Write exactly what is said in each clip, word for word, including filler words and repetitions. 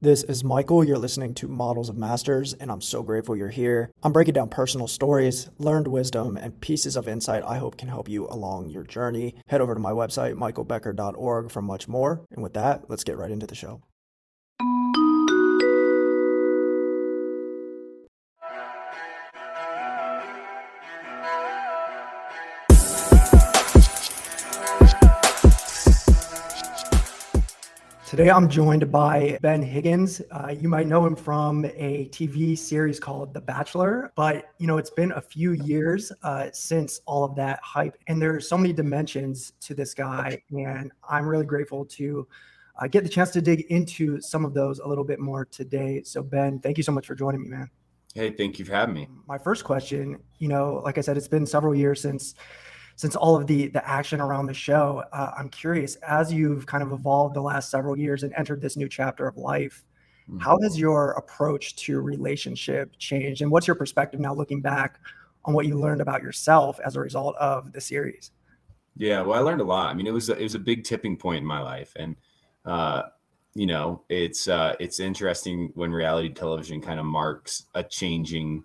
This is Michael. You're listening to Models of Masters, and I'm so grateful you're here. I'm breaking down personal stories, learned wisdom, and pieces of insight I hope can help you along your journey. Head over to my website, michael becker dot org, for much more. And with that, let's get right into the show. Today, I'm joined by Ben Higgins. Uh, you might know him from a T V series called The Bachelor, but you know, it's been a few years uh, since all of that hype, and there's so many dimensions to this guy, and I'm really grateful to uh, get the chance to dig into some of those a little bit more today. So Ben, thank you so much for joining me, man. Hey, thank you for having me. My first question, you know, like I said, it's been several years since since all of the the action around the show. uh, I'm curious, as you've kind of evolved the last several years and entered this new chapter of life, mm-hmm. how has your approach to relationship changed? And what's your perspective now looking back on what you learned about yourself as a result of the series? Yeah, well, I learned a lot. I mean, it was a, it was a big tipping point in my life. And, uh, you know, it's uh, it's interesting when reality television kind of marks a changing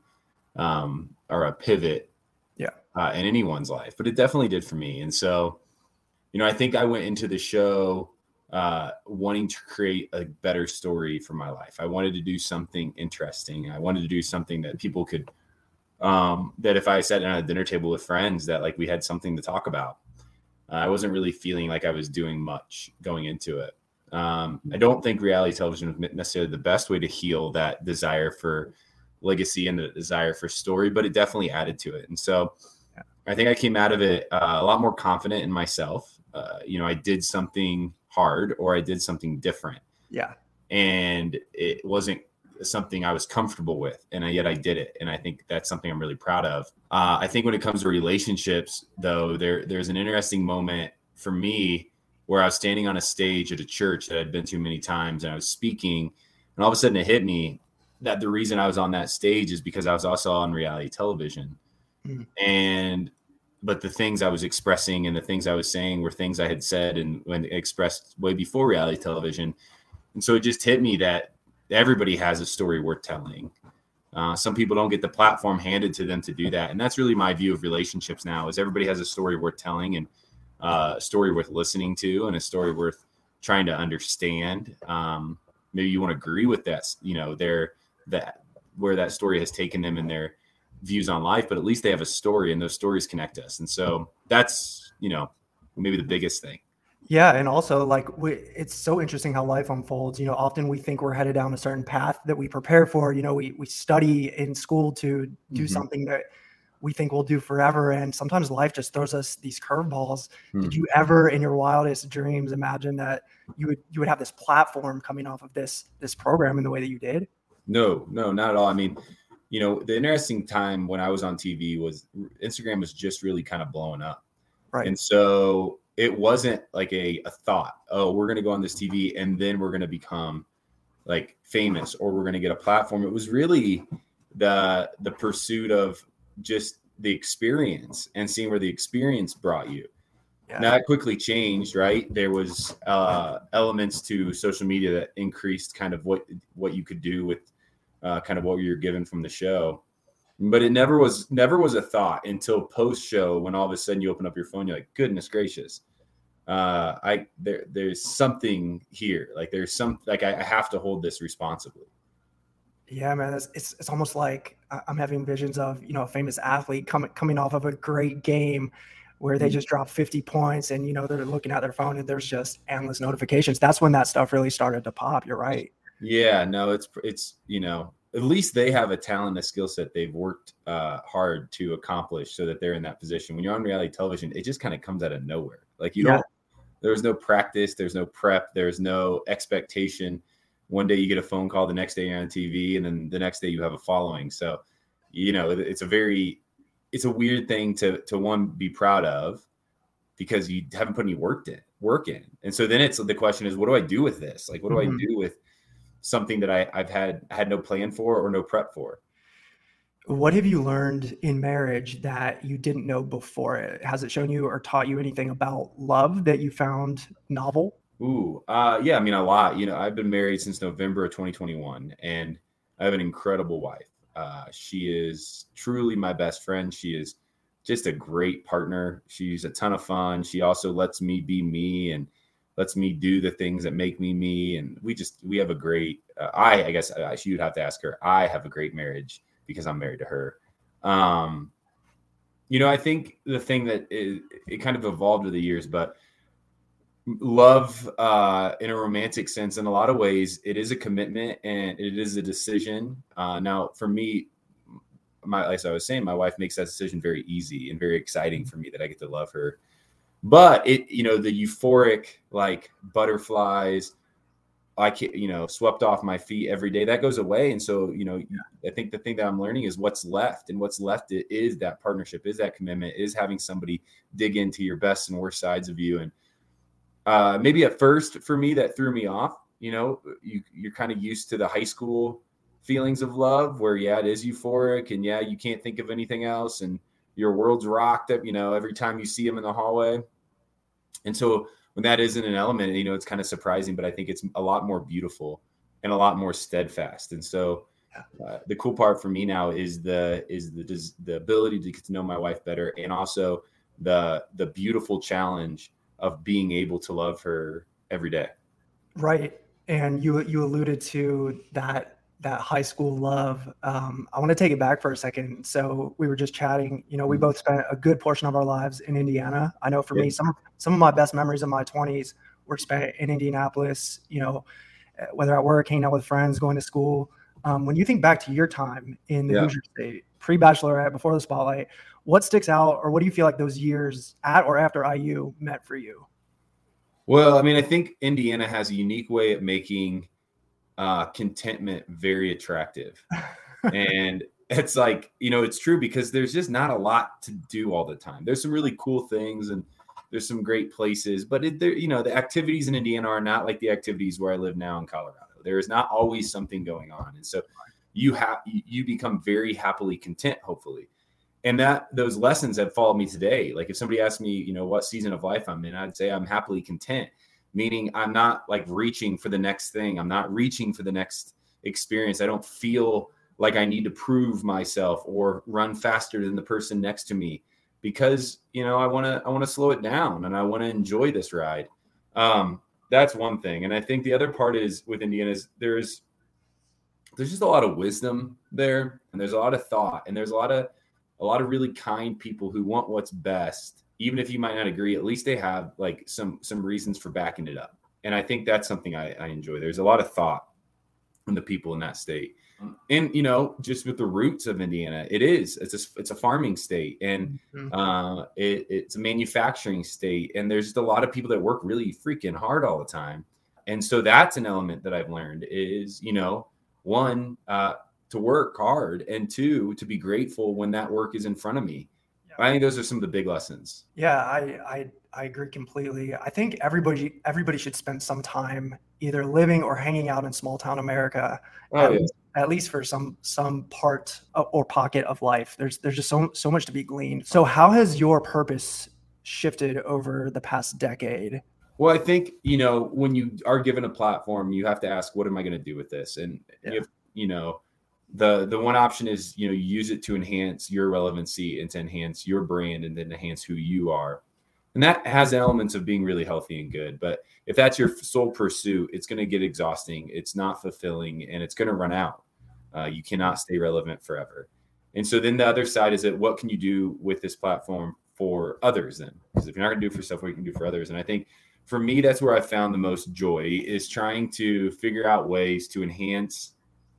um, or a pivot Uh, in anyone's life, but it definitely did for me. And so, you know, I think I went into the show uh, wanting to create a better story for my life. I wanted to do something interesting. I wanted to do something that people could, um, that if I sat down at a dinner table with friends, that like we had something to talk about. Uh, I wasn't really feeling like I was doing much going into it. Um, I don't think reality television was necessarily the best way to heal that desire for legacy and the desire for story, but it definitely added to it. And so, I think I came out of it uh, a lot more confident in myself. Uh, you know, I did something hard or I did something different. Yeah. And it wasn't something I was comfortable with. And I, yet I did it. And I think that's something I'm really proud of. Uh, I think when it comes to relationships, though, there there's an interesting moment for me where I was standing on a stage at a church that I'd been to many times and I was speaking. And all of a sudden it hit me that the reason I was on that stage is because I was also on reality television. And, but the things I was expressing and the things I was saying were things I had said and when expressed way before reality television. And so it just hit me that everybody has a story worth telling. Uh, some people don't get the platform handed to them to do that. And that's really my view of relationships now is everybody has a story worth telling and uh, a story worth listening to and a story worth trying to understand. Um, maybe you won't agree with that, you know, their, that where that story has taken them in their views on life, but at least they have a story and those stories connect us. And so that's, you know, maybe the biggest thing. Yeah. And also like we, it's so interesting how life unfolds. You know, often we think we're headed down a certain path that we prepare for. You know, we, we study in school to do mm-hmm. something that we think we'll do forever. And sometimes life just throws us these curveballs. Mm-hmm. Did you ever in your wildest dreams imagine that you would, you would have this platform coming off of this, this program in the way that you did? No, no, not at all. I mean, you know, the interesting time when I was on T V was Instagram was just really kind of blowing up. Right. And so it wasn't like a, a thought, oh, we're going to go on this T V and then we're going to become like famous or we're going to get a platform. It was really the, the pursuit of just the experience and seeing where the experience brought you. Yeah. Now that quickly changed, right? There was uh, elements to social media that increased kind of what, what you could do with Uh, kind of what you're given from the show, but it never was never was a thought until post show when all of a sudden you open up your phone, you're like, goodness gracious, uh, I there there's something here, like there's some like I, I have to hold this responsibly. Yeah, man, it's, it's it's almost like I'm having visions of you know a famous athlete coming coming off of a great game where they just drop fifty points and you know they're looking at their phone and there's just endless notifications. That's when that stuff really started to pop. You're right. Yeah, no, it's, it's, you know, at least they have a talent, a skill set they've worked uh, hard to accomplish so that they're in that position. When you're on reality television, it just kind of comes out of nowhere. Like you yeah. don't, there's no practice, there's no prep, there's no expectation. One day you get a phone call, the next day you're on T V, and then the next day you have a following. So, you know, it's a very, it's a weird thing to, to one, be proud of because you haven't put any work in, work in. And so then it's the question is, what do I do with this? Like, what do mm-hmm. I do with something that I, I've had had no plan for or no prep for? What have you learned in marriage that you didn't know before it? Has it shown you or taught you anything about love that you found novel? Ooh, uh, yeah, I mean, a lot. You know, I've been married since November of twenty twenty-one, and I have an incredible wife. Uh, she is truly my best friend. She is just a great partner. She's a ton of fun. She also lets me be me and lets me do the things that make me me. And we just we have a great. Uh, I I guess uh, you'd have to ask her. I have a great marriage because I'm married to her. Um, you know, I think the thing that is, it kind of evolved over the years, but love uh in a romantic sense, in a lot of ways it is a commitment and it is a decision. Uh now for me, my as I was saying, my wife makes that decision very easy and very exciting for me that I get to love her. But it, you know, the euphoric like butterflies, I can't, you know, swept off my feet every day, that goes away. And so, you know, I think the thing that I'm learning is what's left, and what's left is that partnership, is that commitment, is having somebody dig into your best and worst sides of you. And Uh, maybe at first for me that threw me off. You know, you you're kind of used to the high school feelings of love, where yeah, it is euphoric, and yeah, you can't think of anything else, and your world's rocked up. You know, every time you see him in the hallway, and so when that isn't an element, you know, it's kind of surprising. But I think it's a lot more beautiful and a lot more steadfast. And so uh, the cool part for me now is the is the the ability to get to know my wife better, and also the the beautiful challenge of being able to love her every day. Right. And you you alluded to that that high school love. Um, I want to take it back for a second. So we were just chatting. You know, we both spent a good portion of our lives in Indiana. I know for Yeah. me, some some of my best memories of my twenties were spent in Indianapolis. You know, uh, whether at work, hanging out with friends, going to school. Um, when you think back to your time in the Yeah. Hoosier State, pre-bachelorette, before the spotlight, what sticks out, or what do you feel like those years at or after I U meant for you? Well, I mean, I think Indiana has a unique way of making uh, contentment very attractive. And it's like, you know, it's true because there's just not a lot to do all the time. There's some really cool things and there's some great places, but it, there, you know, the activities in Indiana are not like the activities where I live now in Colorado. There is not always something going on. And so you have, you become very happily content, hopefully. And that those lessons have followed me today. Like if somebody asked me, you know, what season of life I'm in, I'd say I'm happily content, meaning I'm not like reaching for the next thing. I'm not reaching for the next experience. I don't feel like I need to prove myself or run faster than the person next to me, because, you know, I want to, I want to slow it down and I want to enjoy this ride. Um, that's one thing. And I think the other part is with Indiana is there's, there's just a lot of wisdom there, and there's a lot of thought, and there's a lot of, a lot of really kind people who want what's best. Even if you might not agree, at least they have like some, some reasons for backing it up. And I think that's something I, I enjoy. There's a lot of thought in the people in that state. And, you know, just with the roots of Indiana, it is, it's a, it's a farming state, and uh, it, it's a manufacturing state. And there's just a lot of people that work really freaking hard all the time. And so that's an element that I've learned is, you know, one, uh, to work hard, and two, to be grateful when that work is in front of me. Yeah. I think those are some of the big lessons. Yeah, I, I I agree completely. I think everybody everybody should spend some time either living or hanging out in small town America, Oh, at yeah. least at least for some some part of, or pocket of life. There's there's just so so much to be gleaned. So how has your purpose shifted over the past decade? Well, I think, you know, when you are given a platform, you have to ask, what am I going to do with this? And Yeah. you have, you know, the the one option is, you know, you use it to enhance your relevancy and to enhance your brand and then enhance who you are. And that has elements of being really healthy and good. But if that's your sole pursuit, it's going to get exhausting. It's not fulfilling, and it's going to run out. Uh, you cannot stay relevant forever. And so then the other side is that what can you do with this platform for others then? Because if you're not going to do it for yourself, what you can do for others? And I think for me, that's where I found the most joy, is trying to figure out ways to enhance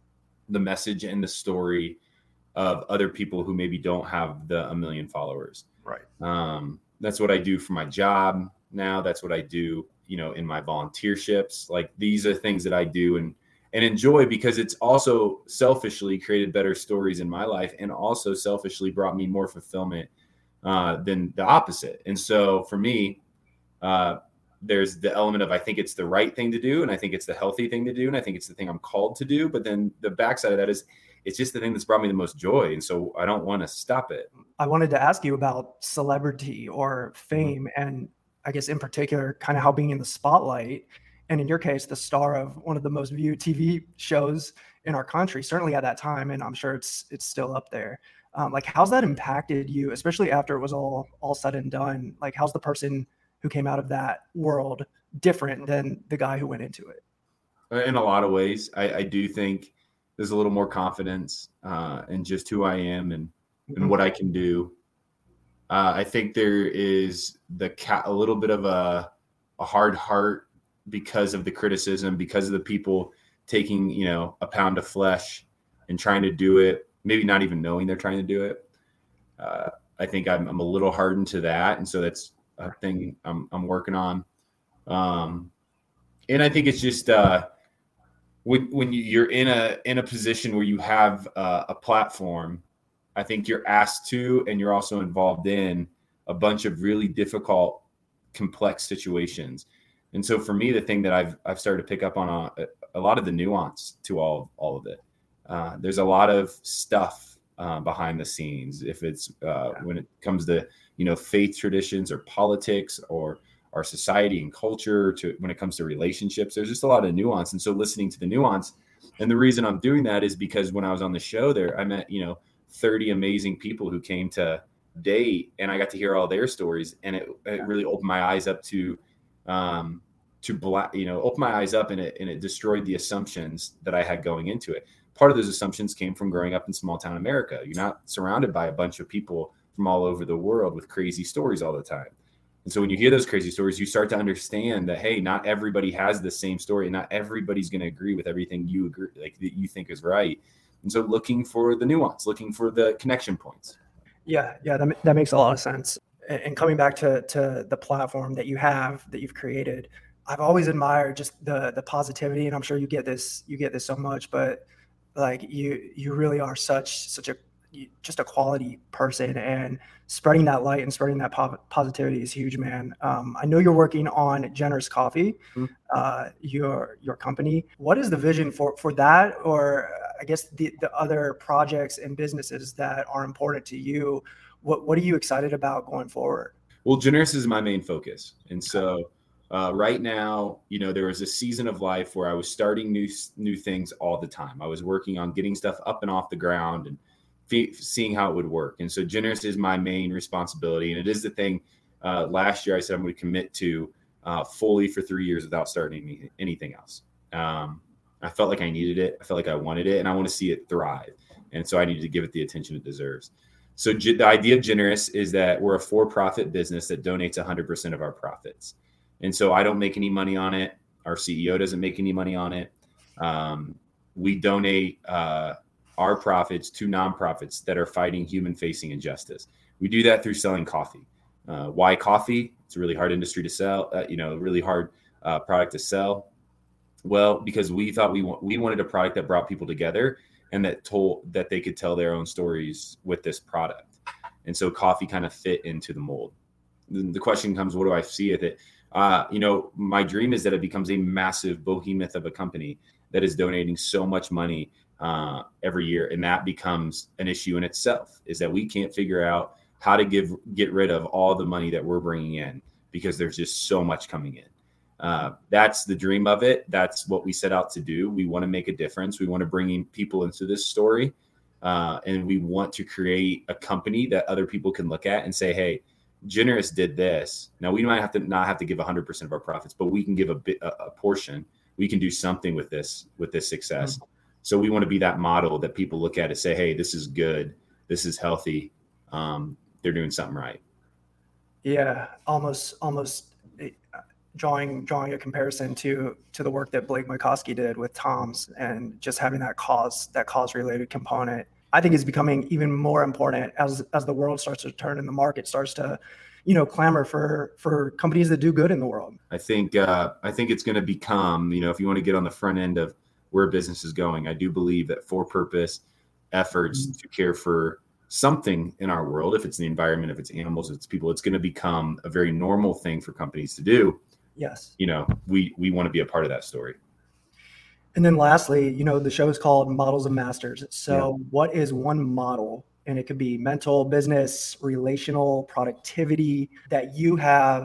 the message and the story of other people who maybe don't have the a million followers. Right. Um, that's what I do for my job now. That's what I do, you know, in my volunteerships. Like these are things that I do and and enjoy, because it's also selfishly created better stories in my life, and also selfishly brought me more fulfillment uh, than the opposite. And so for me, uh, there's the element of, I think it's the right thing to do, and I think it's the healthy thing to do, and I think it's the thing I'm called to do. But then the backside of that is, it's just the thing that's brought me the most joy, and so I don't want to stop it. I wanted to ask you about celebrity or fame, and I guess in particular, kind of how being in the spotlight, and in your case, the star of one of the most viewed T V shows in our country, certainly at that time, and I'm sure it's it's still up there. Um, like, how's that impacted you, especially after it was all all said and done? Like, how's the person who came out of that world different than the guy who went into it? In a lot of ways, I, I do think there's a little more confidence uh, in just who I am and and Mhm. what I can do. Uh, I think there is the ca- a little bit of a a hard heart because of the criticism, because of the people taking, you know, a pound of flesh and trying to do it, maybe not even knowing they're trying to do it. Uh, I think I'm, I'm a little hardened to that, and so that's a thing I'm I'm working on. Um, and I think it's just uh, when when you, you're in a in a position where you have uh, a platform, I think you're asked to, and you're also involved in a bunch of really difficult, complex situations. And so for me, the thing that I've I've started to pick up on a, a lot of the nuance to all all of it. Uh, there's a lot of stuff uh, behind the scenes. If it's uh, when it comes to, you know, faith traditions or politics or our society and culture, to when it comes to relationships, there's just a lot of nuance. And so listening to the nuance, and the reason I'm doing that is because when I was on the show there, I met, you know, thirty amazing people who came to date, and I got to hear all their stories, and it, it really opened my eyes up to um to black, you know, opened my eyes up, and it and it destroyed the assumptions that I had going into it. Part of those assumptions came from growing up in small town America. You're not surrounded by a bunch of people from all over the world with crazy stories all the time. And so when you hear those crazy stories, you start to understand that, hey, not everybody has the same story, and not everybody's going to agree with everything you agree, like that you think is right. And so looking for the nuance, looking for the connection points. Yeah, yeah, that, that makes a lot of sense. And and coming back to to the platform that you have, that you've created, I've always admired just the the positivity, and I'm sure you get this you get this so much, but like you you really are such such a you- just a quality person, and spreading that light and spreading that po- positivity is huge, man. Um, I know you're working on Generous Coffee, Mhm. uh, your your company. What is the vision for for that, or uh, I guess the the other projects and businesses that are important to you? What what are you excited about going forward? Well, Generous is my main focus. And so uh, right now, you know, there was a season of life where I was starting new new things all the time. I was working on getting stuff up and off the ground and fe- seeing how it would work. And so Generous is my main responsibility. And it is the thing. Uh, last year, I said I'm going to commit to uh, fully for three years without starting any, anything else. Um, I felt like I needed it. I felt like I wanted it, and I want to see it thrive. And so I needed to give it the attention it deserves. So the idea of Generous is that we're a for-profit business that donates one hundred percent of our profits. And so I don't make any money on it. Our C E O doesn't make any money on it. Um, we donate uh, our profits to nonprofits that are fighting human-facing injustice. We do that through selling coffee. Uh, why coffee? It's a really hard industry to sell, uh, you know, a really hard uh, product to sell. Well, because we thought we want, we wanted a product that brought people together and that told that they could tell their own stories with this product. And so coffee kind of fit into the mold. The question comes, what do I see with it? Uh, you know, my dream is that it becomes a massive behemoth of a company that is donating so much money uh, every year. And that becomes an issue in itself, is that we can't figure out how to give get rid of all the money that we're bringing in because there's just so much coming in. Uh, that's the dream of it. That's what we set out to do. We want to make a difference. We want to bring in people into this story. Uh, and we want to create a company that other people can look at and say, hey, Generous did this. Now we might have to not have to give one hundred percent of our profits, but we can give a bit, a, a portion. We can do something with this, with this success. Mm-hmm. So we want to be that model that people look at and say, hey, this is good. This is healthy. Um, they're doing something right. Yeah, almost almost eh, drawing drawing a comparison to to the work that Blake Mycoskie did with Tom's, and just having that cause that cause related component, I think is becoming even more important as as the world starts to turn and the market starts to, you know, clamor for for companies that do good in the world. I think uh, I think it's going to become, you know, if you want to get on the front end of where business is going, I do believe that for purpose efforts mm-hmm. to care for something in our world, if it's the environment, if it's animals, if it's people, it's going to become a very normal thing for companies to do. Yes. You know, we we want to be a part of that story. And then lastly, you know, the show is called Models of Masters. So yeah. What is one model, and it could be mental, business, relational, productivity, that you have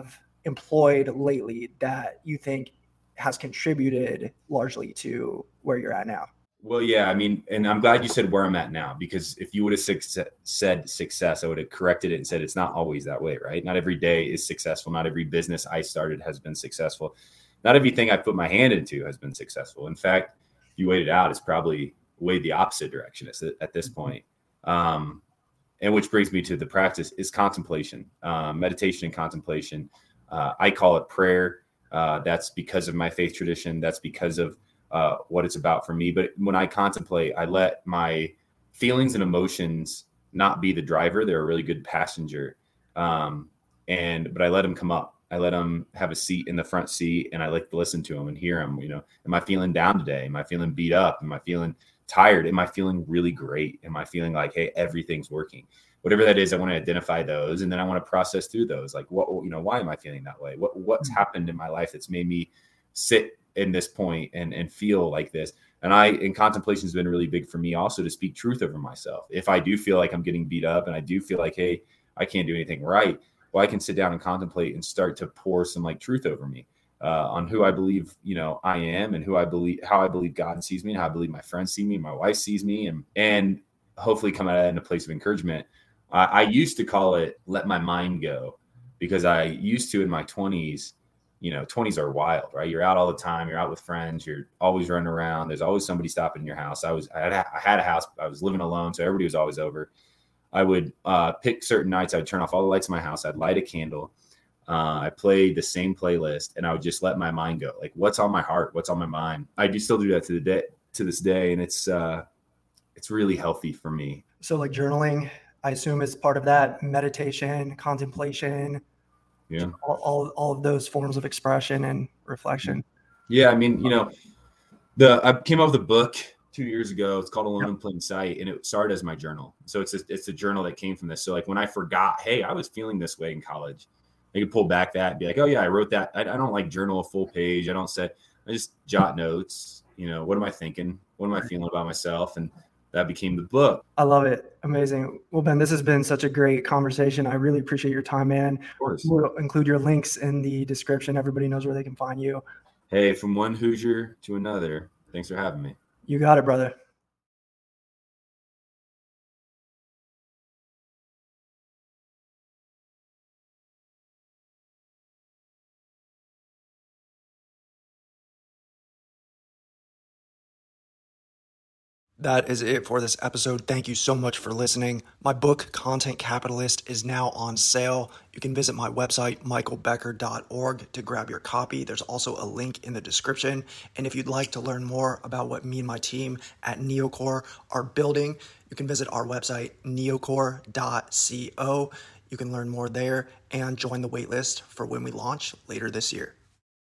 employed lately that you think has contributed largely to where you're at now? Well, yeah, I mean, and I'm glad you said where I'm at now, because if you would have success, said success, I would have corrected it and said it's not always that way, right? Not every day is successful. Not every business I started has been successful. Not everything I put my hand into has been successful. In fact, if you weighed it out, it's probably way the opposite direction at this point. Um, and which brings me to the practice is contemplation, uh, meditation and contemplation. Uh, I call it prayer. Uh, that's because of my faith tradition. That's because of Uh, what it's about for me. But when I contemplate, I let my feelings and emotions not be the driver. They're a really good passenger. Um, and, but I let them come up. I let them have a seat in the front seat, and I like to listen to them and hear them. You know, am I feeling down today? Am I feeling beat up? Am I feeling tired? Am I feeling really great? Am I feeling like, hey, everything's working? Whatever that is, I want to identify those. And then I want to process through those. Like, what, you know, why am I feeling that way? What, what's happened in my life that's made me sit in this point and and feel like this? And I, in contemplation has been really big for me also to speak truth over myself. If I do feel like I'm getting beat up and I do feel like, hey, I can't do anything right, well, I can sit down and contemplate and start to pour some like truth over me uh, on who I believe, you know, I am, and who I believe, how I believe God sees me, and how I believe my friends see me, my wife sees me, and, and hopefully come at it in a place of encouragement. I, I used to call it, let my mind go, because I used to in my twenties, you know, twenties are wild, right? You're out all the time. You're out with friends. You're always running around. There's always somebody stopping in your house. I was, I had, I had a house. I was living alone, so everybody was always over. I would uh, pick certain nights. I would turn off all the lights in my house. I'd light a candle. Uh, I played the same playlist, and I would just let my mind go. Like, what's on my heart? What's on my mind? I do still do that to the day, to this day, and it's uh, it's really healthy for me. So, like journaling, I assume is part of that. Meditation, contemplation. Yeah. All, all, all of those forms of expression and reflection. Yeah. I mean, you know, the, I came up with a book two years ago. It's called Alone yep. in Plain Sight. And it started as my journal. So it's a, it's a journal that came from this. So like when I forgot, hey, I was feeling this way in college, I could pull back that and be like, oh yeah, I wrote that. I, I don't like journal a full page. I don't set, I just jot notes, you know, what am I thinking? What am I feeling about myself? And that became the book. I love it. Amazing. Well, Ben, this has been such a great conversation. I really appreciate your time, man. Of course. We'll include your links in the description. Everybody knows where they can find you. Hey, from one Hoosier to another. Thanks for having me. You got it, brother. That is it for this episode. Thank you so much for listening. My book, Content Capitalist, is now on sale. You can visit my website, michael becker dot org, to grab your copy. There's also a link in the description. And if you'd like to learn more about what me and my team at Neocore are building, you can visit our website, neocore dot co. You can learn more there and join the waitlist for when we launch later this year.